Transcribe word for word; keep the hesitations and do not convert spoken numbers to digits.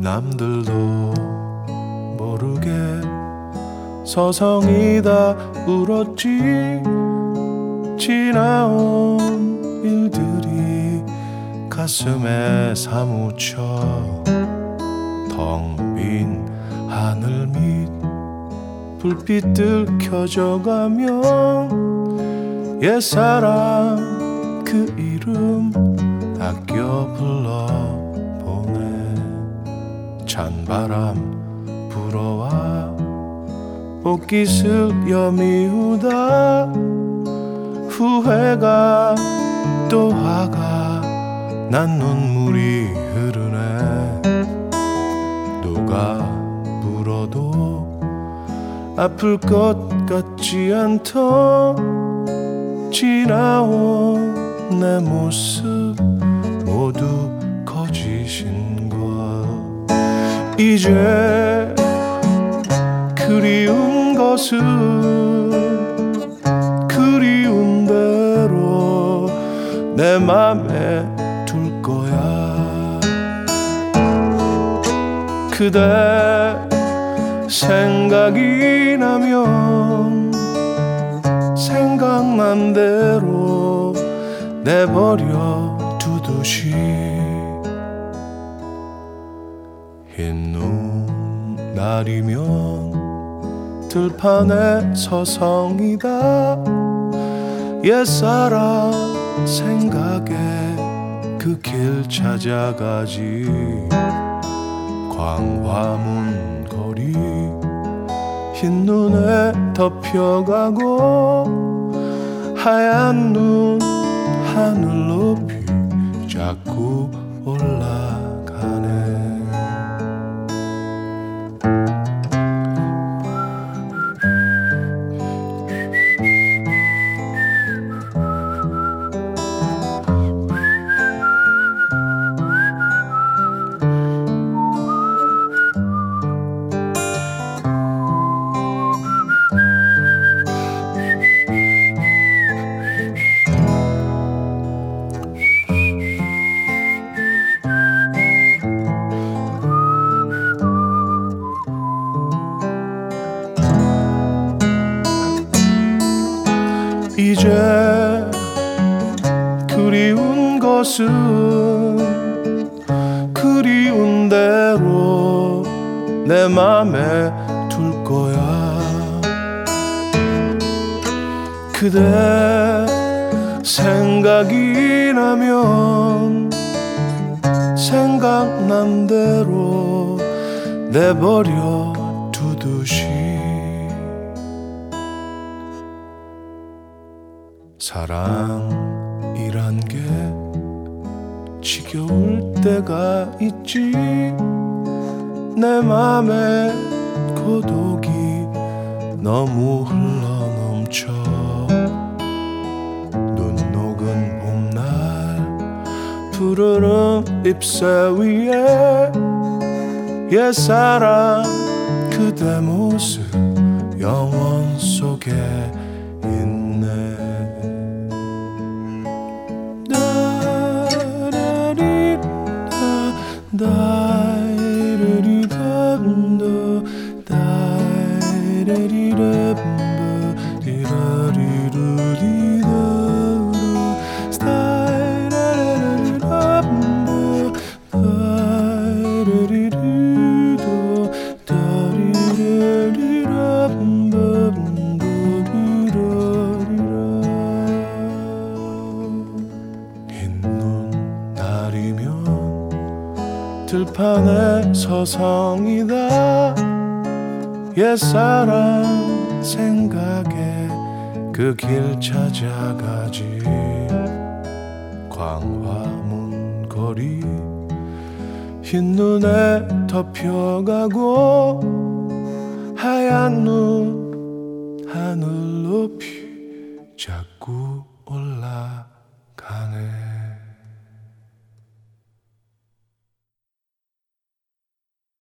남들도 모르게 서성이다 울었지. 지나온 일들이 가슴에 사무쳐 텅 빈 하늘 밑 불빛들 켜져가면 옛사랑 그 이름 아껴 불러보네. 찬바람 불어와 옷깃을 여미우다 후회가 또 화가 난 눈물이 흐르네. 누가 불어도 아플 것 같지 않던 지나온 내 모습 모두 거짓인 걸. 이제 그리운 것은 그리운 대로 내 맘에 둘 거야. 그대 생각이 나면 생각난 대로 내버려 두듯이 흰 눈 날이면 들판에 서성이다 옛사랑 생각에 그 길 찾아가지. 광화문 거리 흰 눈에 덮여가고 하얀 눈 하늘 높이 자꾸 올라가네. 이제 그리운 것은 그리운 대로 내 맘에 둘 거야. 그대 생각이 나면 생각난 대로 내버려 두듯이. 사랑이란 게 지겨울 때가 있지. 내 맘에 고독이 너무 흘러넘쳐. 눈 녹은 봄날 푸르른 잎새 위에 옛사랑 그대 모습 영원 속에 있네. 다이리리담도 다이리리담도 디라리루디다루 스타이라리리담도 다이리리리도 다리리리담도 흰눈 날이면 들판에 서성이다 옛사랑 생각에 그 길 찾아가지. 광화문 거리 흰 눈에 덮여가고 하얀 눈